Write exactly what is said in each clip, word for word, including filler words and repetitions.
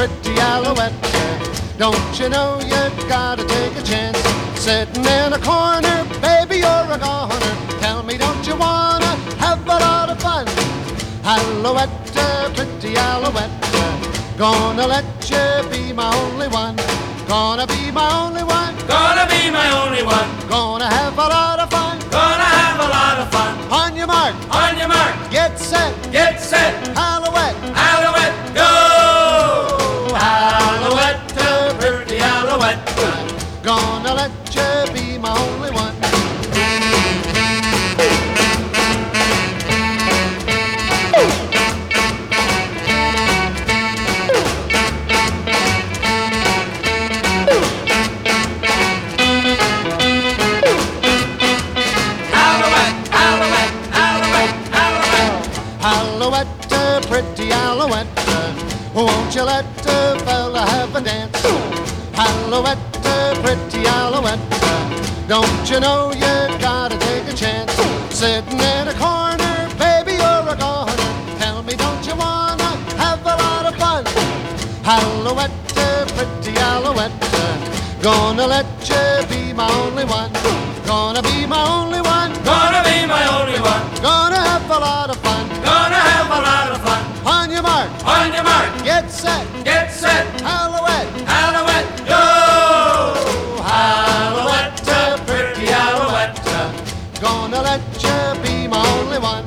pretty Alouette. Don't you know you gotta take a chance? Sitting in a corner, baby, you're a goner. Tell me, don't you wanna have a lot of fun? Alouette, pretty Alouette, gonna let you be my only one. Gonna be my only one. Gonna be my only one. Gonna have a lot of fun. Gonna have a lot of fun. On your mark, On your mark, get set, get set, Alouette, Alouette, go! Alouette, pretty Alouette. gonna let you be my only one. Alouette, pretty Alouette, won't you let a fella have a dance? Alouette, pretty Alouette, don't you know you gotta take a chance? Sitting in a corner, baby, you're a goner. Tell me, don't you wanna have a lot of fun? Alouette, pretty Alouette, gonna let you be my only one. Gonna be my only one. Gonna be my only one. Gonna have a lot of fun. Gonna have a lot of fun. On your mark, On your mark, get set, get set, Alouette, Alouette, go! Alouette, pretty Alouette. gonna let you be my only one.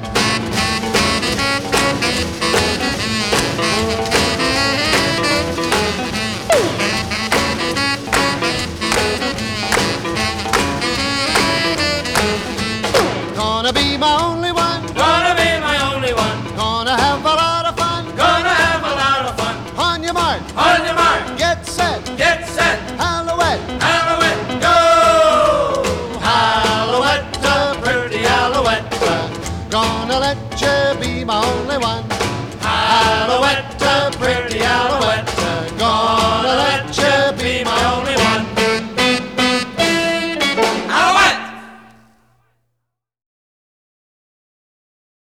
Gonna be my only one. Gonna be my only one. Gonna have a lot of fun. Gonna have a lot of fun. On your mark, On your mark, get set, get set, Alouette, Alouette, go! Alouette, pretty Alouette. gonna let you be my only one. Alouette, pretty